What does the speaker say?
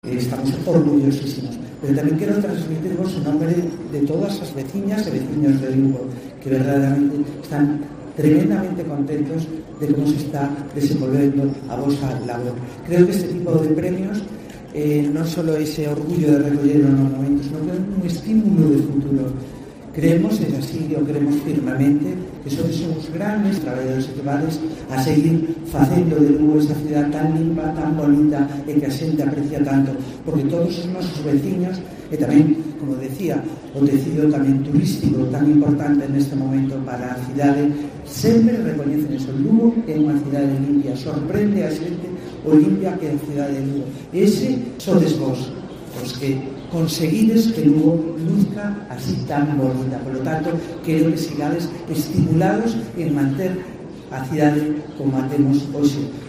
Estamos orgullosísimos, pero también quiero transmitirvos en nombre de todas as veciñas e veciños de Lugo, que verdadeiramente están tremendamente contentos de como se está desenvolvendo a vosa labor. Creo que este tipo de premios non só ese orgullo de recoller no momento, sino que é un estímulo de futuro. Creemos, e así o creemos firmemente, que sois os grandes traballadores e que vades a seguir facendo de Lugo esta cidade tan limpa, tan bonita e que a xente aprecia tanto, porque todos os nosos veciños e tamén, como decía, o tecido tamén turístico tan importante neste momento para a cidade sempre recoñecen eso. Lugo é unha cidade limpia, sorprende a xente o limpia que é a cidade de Lugo. Ese sodes vos os que conseguides que Lugo luzca así tan bonita. Por lo tanto, quero que sigades estimulados en manter a cidade como a temos hoxe.